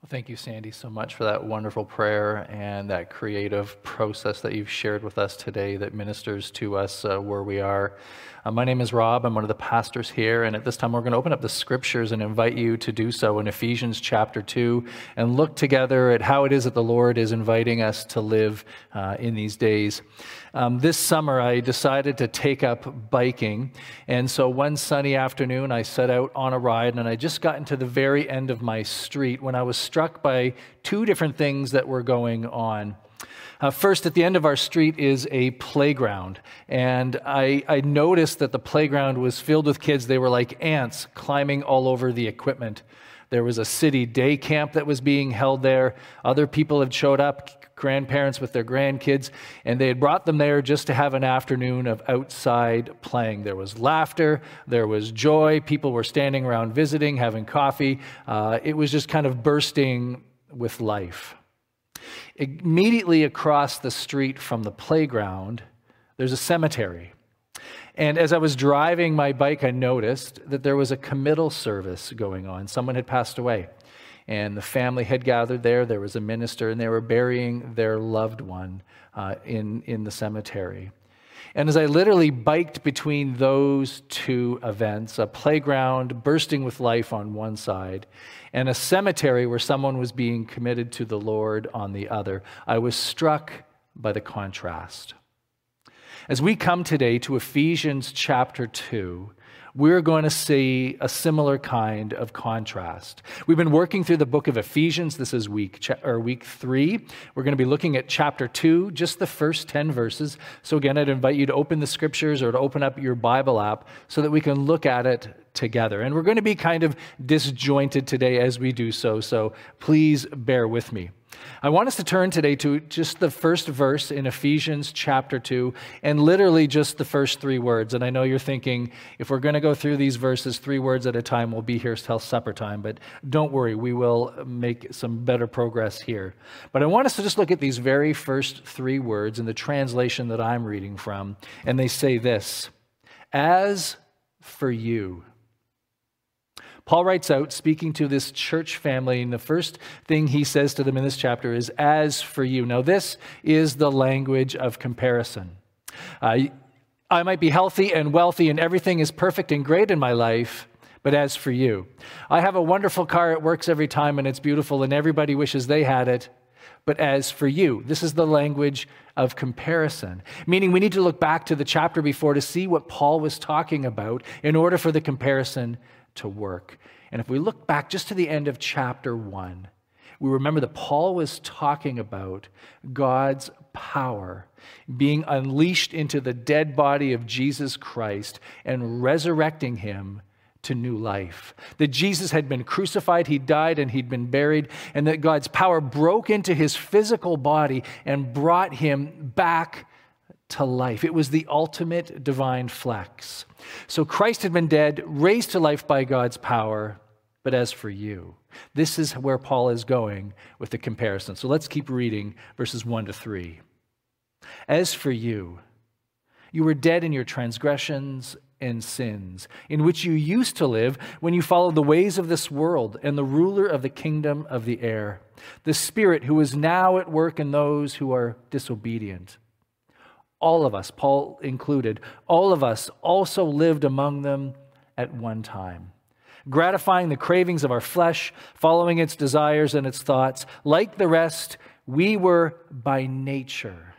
Thank you, Sandy, so much for that wonderful prayer and that creative process that you've shared with us today that ministers to us where we are. My name is Rob. I'm one of the pastors here, and at this time we're going to open up the scriptures and invite you to do so in Ephesians chapter 2 and look together at how it is that the Lord is inviting us to live in these days. This summer I decided to take up biking, and so one sunny afternoon I set out on a ride, and I just got into the very end of my street when I was struck by two different things that were going on. First, at the end of our street is a playground, and I noticed that the playground was filled with kids. They were like ants climbing all over the equipment. There was a city day camp that was being held there. Other people had showed up, grandparents with their grandkids, and they had brought them there just to have an afternoon of outside playing. There was laughter, there was joy, people were standing around visiting, having coffee. It was just kind of bursting with life. Immediately across the street from the playground, there's a cemetery. And as I was driving my bike, I noticed that there was a committal service going on. Someone had passed away, and the family had gathered there. There was a minister, and they were burying their loved one in the cemetery. And as I literally biked between those two events, a playground bursting with life on one side, and a cemetery where someone was being committed to the Lord on the other, I was struck by the contrast. As we come today to Ephesians chapter 2, we're going to see a similar kind of contrast. We've been working through the book of Ephesians. This is week 3. We're going to be looking at chapter 2, just the first 10 verses. So again, I'd invite you to open the scriptures or to open up your Bible app so that we can look at it together. And we're going to be kind of disjointed today as we do so, so please bear with me. I want us to turn today to just the first verse in Ephesians chapter 2 and literally just the first 3 words. And I know you're thinking, if we're going to go through these verses 3 words at a time, we'll be here till supper time. But don't worry, we will make some better progress here. But I want us to just look at these very first 3 words in the translation that I'm reading from. And they say this: as for you. Paul writes out, speaking to this church family, and the first thing he says to them in this chapter is, as for you. Now, this is the language of comparison. I might be healthy and wealthy and everything is perfect and great in my life, but as for you, I have a wonderful car, it works every time and it's beautiful and everybody wishes they had it. But as for you, this is the language of comparison, meaning we need to look back to the chapter before to see what Paul was talking about in order for the comparison to work. And if we look back just to the end of chapter 1, we remember that Paul was talking about God's power being unleashed into the dead body of Jesus Christ and resurrecting him to new life. That Jesus had been crucified, he died, and he'd been buried, and that God's power broke into his physical body and brought him back to life. It was the ultimate divine flex. So Christ had been dead, raised to life by God's power, but as for you, this is where Paul is going with the comparison. So let's keep reading verses 1 to 3. As for you, you were dead in your transgressions and sins, in which you used to live when you followed the ways of this world and the ruler of the kingdom of the air, the spirit who is now at work in those who are disobedient. All of us, Paul included, all of us also lived among them at one time, gratifying the cravings of our flesh, following its desires and its thoughts. Like the rest, we were by nature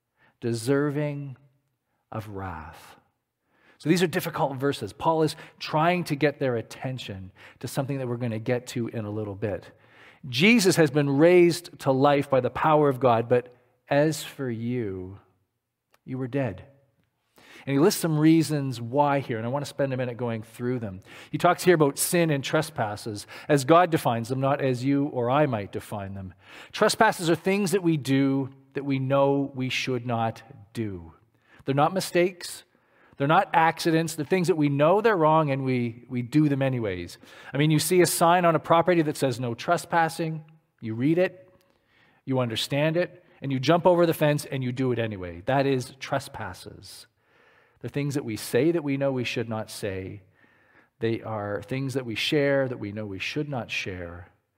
deserving of wrath. So these are difficult verses. Paul is trying to get their attention to something that we're going to get to in a little bit. Jesus has been raised to life by the power of God, but as for you, you were dead. And he lists some reasons why here, and I want to spend a minute going through them. He talks here about sin and trespasses as God defines them, not as you or I might define them. Trespasses are things that we do that we know we should not do. They're not mistakes. They're not accidents. They're things that we know they're wrong and we do them anyways. I mean, you see a sign on a property that says no trespassing. You read it, you understand it, and you jump over the fence and you do it anyway. That is trespasses. They're things that we say that we know we should not say. They are things that we share that we know we should not share.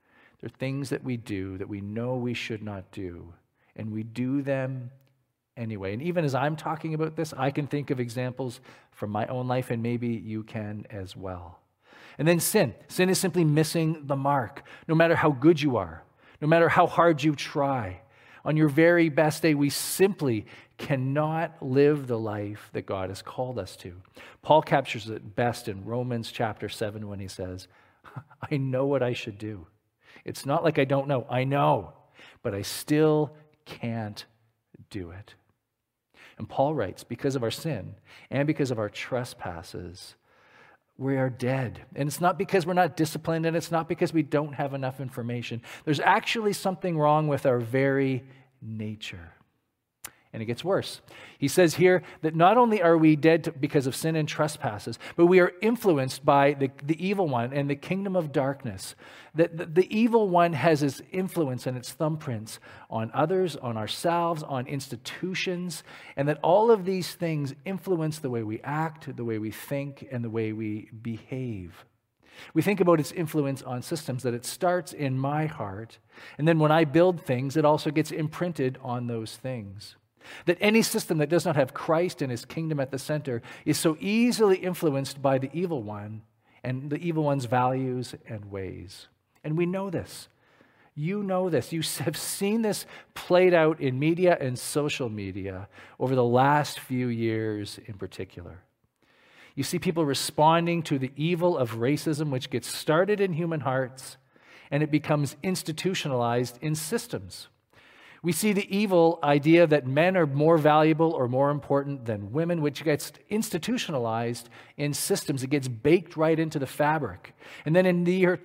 They're things that we do that we know we should not do, and we do them anyway. And even as I'm talking about this, I can think of examples from my own life, and maybe you can as well. And then sin. Sin is simply missing the mark. No matter how good you are, no matter how hard you try, on your very best day, we simply cannot live the life that God has called us to. Paul captures it best in Romans chapter 7 when he says, I know what I should do. It's not like I don't know. I know, but I still can't do it. And Paul writes, because of our sin and because of our trespasses, we are dead. And it's not because we're not disciplined, and it's not because we don't have enough information. There's actually something wrong with our very nature. And it gets worse. He says here that not only are we dead because of sin and trespasses, but we are influenced by the evil one and the kingdom of darkness. That the evil one has its influence and its thumbprints on others, on ourselves, on institutions, and that all of these things influence the way we act, the way we think, and the way we behave. We think about its influence on systems, that it starts in my heart, and then when I build things, it also gets imprinted on those things. That any system that does not have Christ and his kingdom at the center is so easily influenced by the evil one and the evil one's values and ways. And we know this. You know this. You have seen this played out in media and social media over the last few years in particular. You see people responding to the evil of racism, which gets started in human hearts, and it becomes institutionalized in systems. We see the evil idea that men are more valuable or more important than women, which gets institutionalized in systems. It gets baked right into the fabric. And then in the year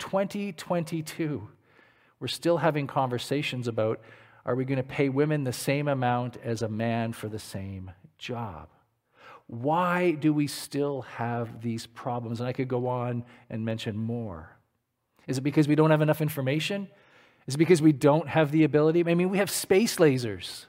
2022, we're still having conversations about, are we going to pay women the same amount as a man for the same job? Why do we still have these problems? And I could go on and mention more. Is it because we don't have enough information? Is it because we don't have the ability? I mean, we have space lasers.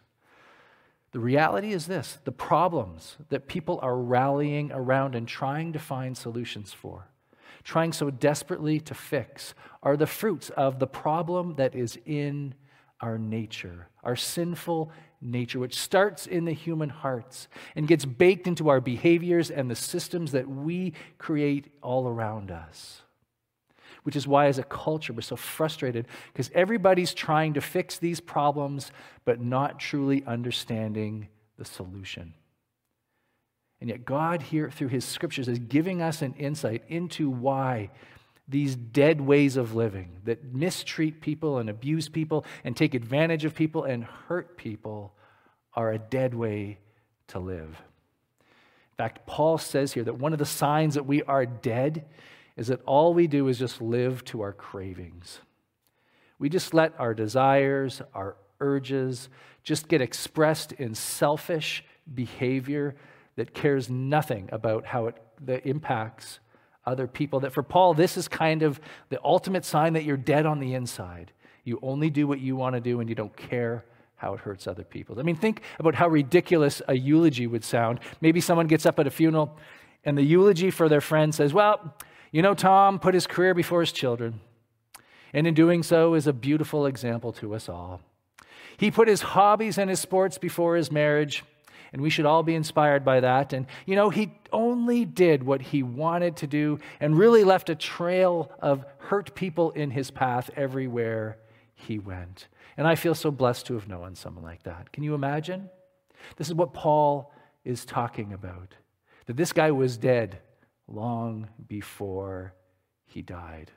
The reality is this: the problems that people are rallying around and trying to find solutions for, trying so desperately to fix, are the fruits of the problem that is in our nature, our sinful nature, which starts in the human hearts and gets baked into our behaviors and the systems that we create all around us. Which is why, as a culture, we're so frustrated, because everybody's trying to fix these problems, but not truly understanding the solution. And yet God here, through his scriptures, is giving us an insight into why these dead ways of living that mistreat people and abuse people and take advantage of people and hurt people are a dead way to live. In fact, Paul says here that one of the signs that we are dead is that all we do is just live to our cravings. We just let our desires, our urges, just get expressed in selfish behavior that cares nothing about how that impacts other people. That for Paul, this is kind of the ultimate sign that you're dead on the inside. You only do what you want to do and you don't care how it hurts other people. I mean, think about how ridiculous a eulogy would sound. Maybe someone gets up at a funeral and the eulogy for their friend says, well, you know, Tom put his career before his children, and in doing so is a beautiful example to us all. He put his hobbies and his sports before his marriage, and we should all be inspired by that. And, you know, he only did what he wanted to do and really left a trail of hurt people in his path everywhere he went. And I feel so blessed to have known someone like that. Can you imagine? This is what Paul is talking about, that this guy was dead long before he died.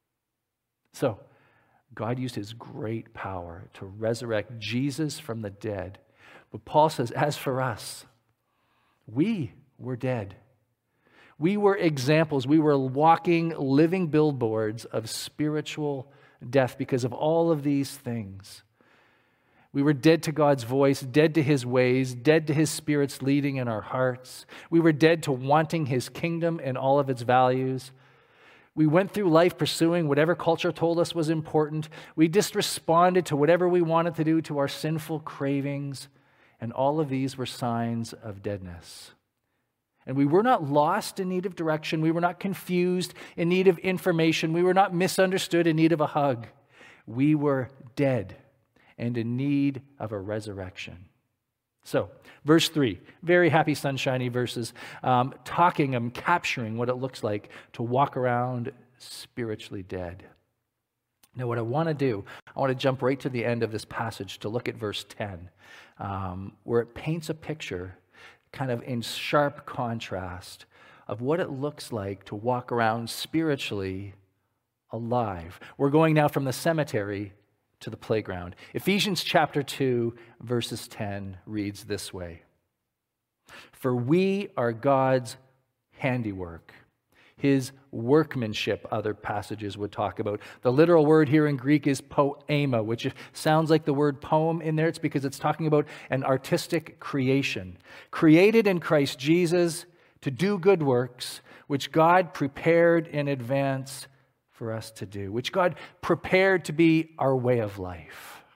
So, God used his great power to resurrect Jesus from the dead. But Paul says, as for us, we were dead. We were examples. We were walking, living billboards of spiritual death because of all of these things. We were dead to God's voice, dead to his ways, dead to his Spirit's leading in our hearts. We were dead to wanting his kingdom and all of its values. We went through life pursuing whatever culture told us was important. We just responded to whatever we wanted to do, to our sinful cravings. And all of these were signs of deadness. And we were not lost in need of direction. We were not confused in need of information. We were not misunderstood in need of a hug. We were dead and in need of a resurrection. So, verse 3, very happy, sunshiny verses, capturing what it looks like to walk around spiritually dead. Now, what I want to do, I want to jump right to the end of this passage to look at verse 10, where it paints a picture kind of in sharp contrast of what it looks like to walk around spiritually alive. We're going now from the cemetery to the playground. Ephesians chapter 2, verses 10 reads this way: "For we are God's handiwork, his workmanship," other passages would talk about. The literal word here in Greek is poema, which sounds like the word poem in there. It's because it's talking about an artistic creation, created in Christ Jesus to do good works, which God prepared in advance for us to do, which God prepared to be our way of life.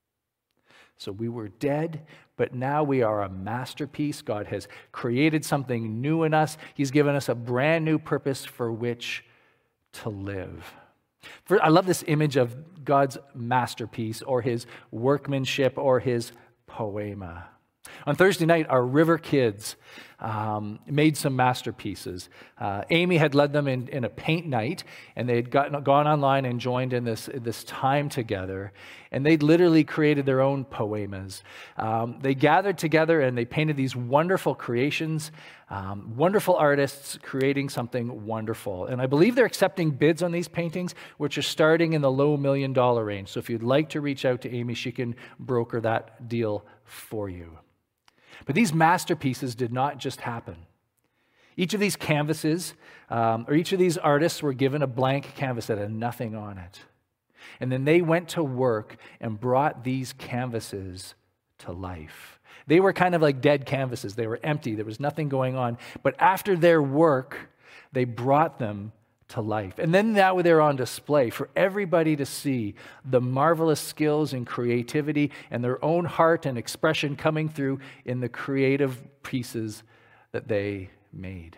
So we were dead, but now we are a masterpiece. God has created something new in us. He's given us a brand new purpose for which to live. I love this image of God's masterpiece or his workmanship or his poema. On Thursday night, our River kids made some masterpieces. Amy had led them in a paint night, and they had gone online and joined in this time together, and they'd literally created their own poemas. They gathered together and they painted these wonderful creations, wonderful artists creating something wonderful. And I believe they're accepting bids on these paintings, which are starting in the low $1 million range. So if you'd like to reach out to Amy, she can broker that deal for you. But these masterpieces did not just happen. Each of these canvases, or each of these artists were given a blank canvas that had nothing on it. And then they went to work and brought these canvases to life. They were kind of like dead canvases. They were empty. There was nothing going on. But after their work, they brought them to life. And then now they're on display for everybody to see the marvelous skills and creativity and their own heart and expression coming through in the creative pieces that they made.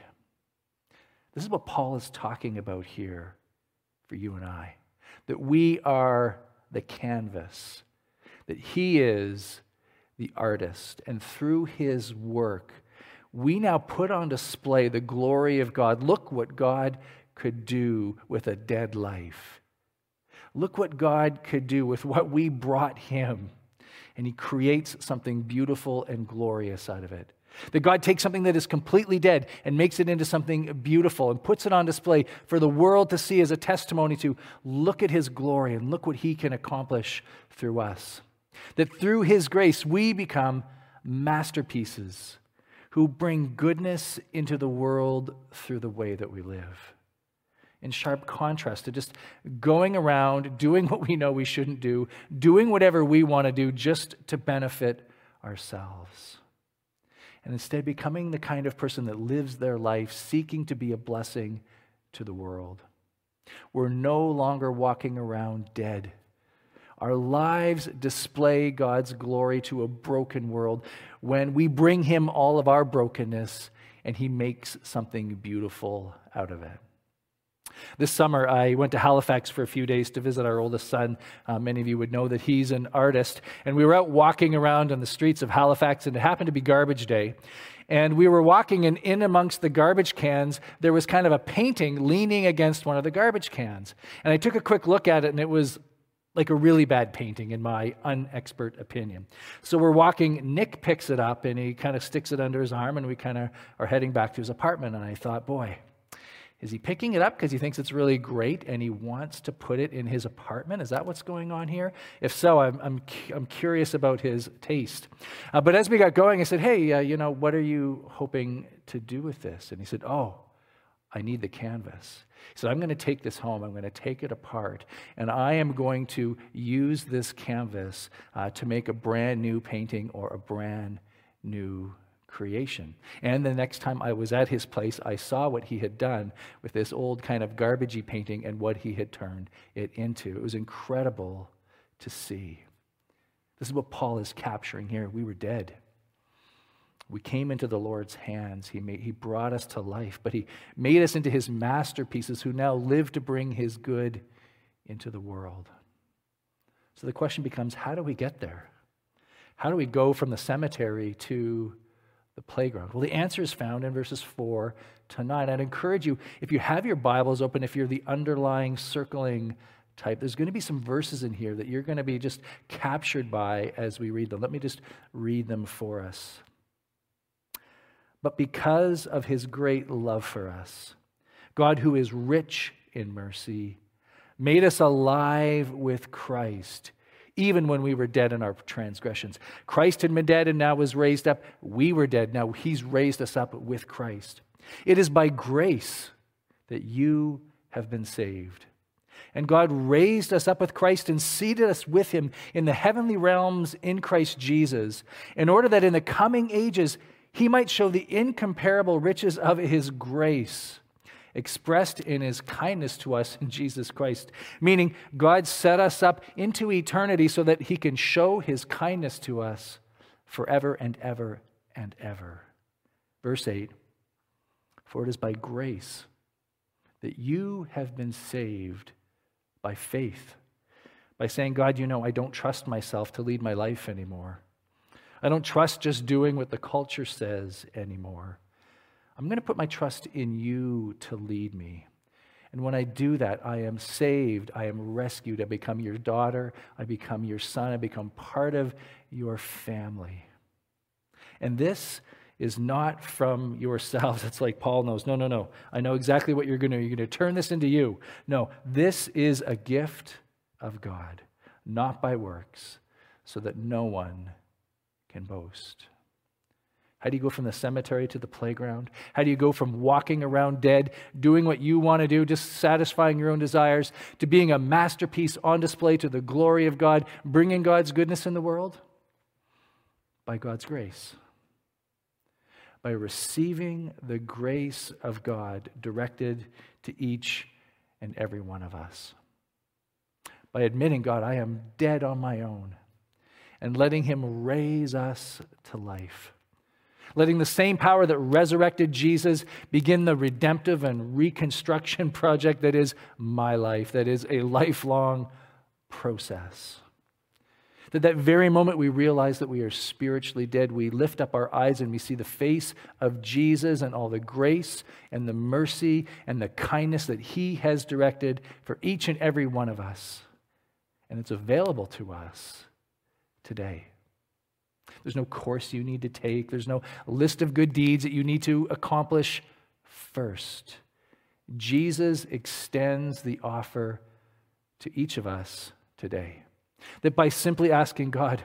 This is what Paul is talking about here for you and I, that we are the canvas, that he is the artist, and through his work, we now put on display the glory of God. Look what God could do with a dead life. Look what God could do with what we brought him. And he creates something beautiful and glorious out of it. That God takes something that is completely dead and makes it into something beautiful and puts it on display for the world to see as a testimony to look at his glory and look what he can accomplish through us. That through his grace, we become masterpieces who bring goodness into the world through the way that we live. In sharp contrast to just going around, doing what we know we shouldn't do, doing whatever we want to do just to benefit ourselves. And instead becoming the kind of person that lives their life seeking to be a blessing to the world. We're no longer walking around dead. Our lives display God's glory to a broken world when we bring him all of our brokenness and he makes something beautiful out of it. This summer, I went to Halifax for a few days to visit our oldest son. Many of you would know that he's an artist. And we were out walking around on the streets of Halifax, and it happened to be garbage day. And we were walking, and in amongst the garbage cans, there was kind of a painting leaning against one of the garbage cans. And I took a quick look at it, and it was like a really bad painting, in my unexpert opinion. So we're walking, Nick picks it up, and he kind of sticks it under his arm, and we kind of are heading back to his apartment. And I thought, boy, is he picking it up because he thinks it's really great and he wants to put it in his apartment? Is that what's going on here? If so, I'm curious about his taste. But as we got going, I said, hey, what are you hoping to do with this? And he said, oh, I need the canvas. He said, I'm going to take this home. I'm going to take it apart. And I am going to use this canvas to make a brand new painting or a brand new creation. And the next time I was at his place, I saw what he had done with this old kind of garbagey painting and what he had turned it into. It was incredible to see. This is what Paul is capturing here. We were dead. We came into the Lord's hands. He brought us to life, but he made us into his masterpieces who now live to bring his good into the world. So the question becomes, how do we get there? How do we go from the cemetery to the playground? Well, the answer is found in verses 4 to 9. I'd encourage you, if you have your Bibles open, if you're the underlying, circling type, there's going to be some verses in here that you're going to be just captured by as we read them. Let me just read them for us. But because of his great love for us, God, who is rich in mercy, made us alive with Christ, even when we were dead in our transgressions. Christ had been dead and now was raised up. We were dead. Now he's raised us up with Christ. It is by grace that you have been saved. And God raised us up with Christ and seated us with him in the heavenly realms in Christ Jesus, in order that in the coming ages he might show the incomparable riches of his grace expressed in his kindness to us in Jesus Christ. Meaning, God set us up into eternity so that he can show his kindness to us forever and ever and ever. Verse 8, for it is by grace that you have been saved by faith. By saying, God, you know, I don't trust myself to lead my life anymore. I don't trust just doing what the culture says anymore. I'm going to put my trust in you to lead me. And when I do that, I am saved, I am rescued, I become your daughter, I become your son, I become part of your family. And this is not from yourselves. It's like Paul knows, no. I know exactly what you're going to do. You're going to turn this into you. No, this is a gift of God, not by works, so that no one can boast. How do you go from the cemetery to the playground? How do you go from walking around dead, doing what you want to do, just satisfying your own desires, to being a masterpiece on display to the glory of God, bringing God's goodness in the world? By God's grace. By receiving the grace of God directed to each and every one of us. By admitting, God, I am dead on my own, and letting him raise us to life. Letting the same power that resurrected Jesus begin the redemptive and reconstruction project that is my life, that is a lifelong process. That very moment we realize that we are spiritually dead, we lift up our eyes and we see the face of Jesus and all the grace and the mercy and the kindness that he has directed for each and every one of us. And it's available to us today. There's no course you need to take. There's no list of good deeds that you need to accomplish first. Jesus extends the offer to each of us today. That by simply asking God,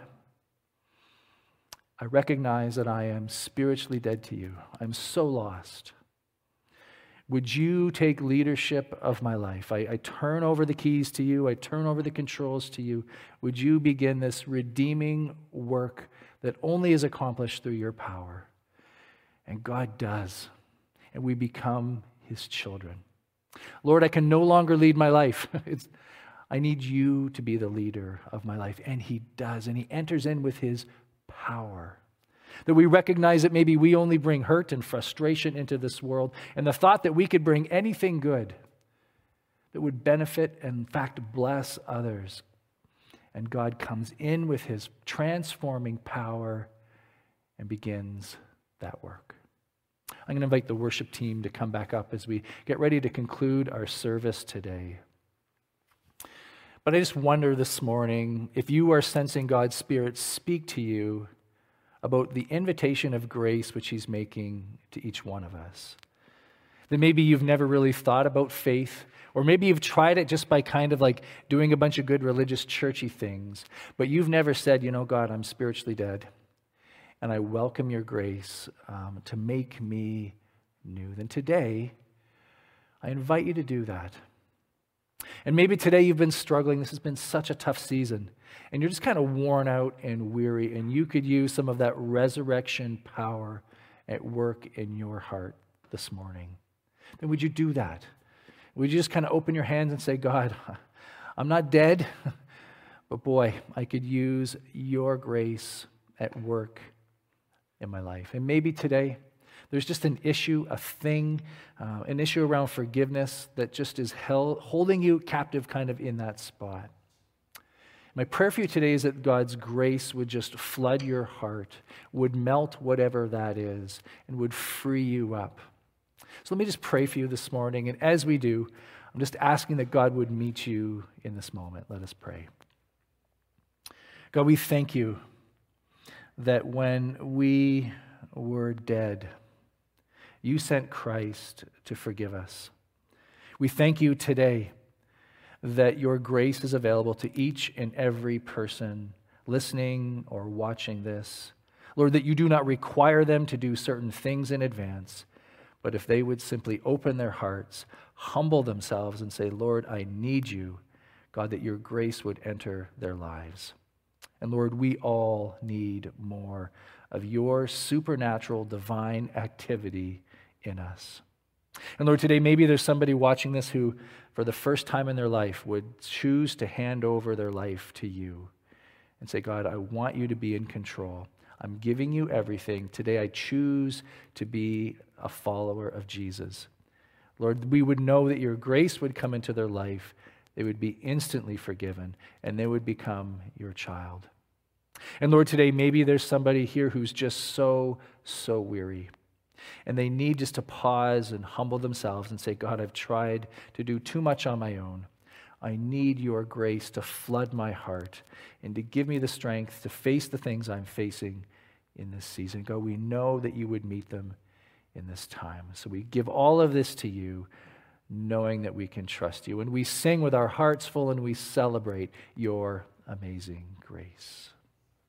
I recognize that I am spiritually dead to you. I'm so lost. Would you take leadership of my life? I turn over the keys to you. I turn over the controls to you. Would you begin this redeeming work that only is accomplished through your power? And God does. And we become his children. Lord, I can no longer lead my life. I need you to be the leader of my life. And he does. And he enters in with his power. That we recognize that maybe we only bring hurt and frustration into this world. And the thought that we could bring anything good that would benefit and in fact bless others. And God comes in with his transforming power and begins that work. I'm going to invite the worship team to come back up as we get ready to conclude our service today. But I just wonder this morning if you are sensing God's Spirit speak to you about the invitation of grace which he's making to each one of us. That maybe you've never really thought about faith, or maybe you've tried it just by kind of like doing a bunch of good religious churchy things, but you've never said, you know, God, I'm spiritually dead, and I welcome your grace to make me new. Then today, I invite you to do that. And maybe today you've been struggling. This has been such a tough season, and you're just kind of worn out and weary, and you could use some of that resurrection power at work in your heart this morning. Then would you do that? Would you just kind of open your hands and say, God, I'm not dead, but boy, I could use your grace at work in my life. And maybe today there's just an issue, a thing, an issue around forgiveness that just is holding you captive kind of in that spot. My prayer for you today is that God's grace would just flood your heart, would melt whatever that is, and would free you up. So let me just pray for you this morning. And as we do, I'm just asking that God would meet you in this moment. Let us pray. God, we thank you that when we were dead, you sent Christ to forgive us. We thank you today that your grace is available to each and every person listening or watching this. Lord, that you do not require them to do certain things in advance, but if they would simply open their hearts, humble themselves and say, Lord, I need you, God, that your grace would enter their lives. And Lord, we all need more of your supernatural divine activity in us. And Lord, today maybe there's somebody watching this who, for the first time in their life, would choose to hand over their life to you and say, God, I want you to be in control. I'm giving you everything. Today I choose to be a follower of Jesus. Lord, we would know that your grace would come into their life. They would be instantly forgiven, and they would become your child. And Lord, today maybe there's somebody here who's just so weary. And they need just to pause and humble themselves and say, God, I've tried to do too much on my own. I need your grace to flood my heart and to give me the strength to face the things I'm facing in this season. God, we know that you would meet them in this time. So we give all of this to you, knowing that we can trust you. And we sing with our hearts full and we celebrate your amazing grace.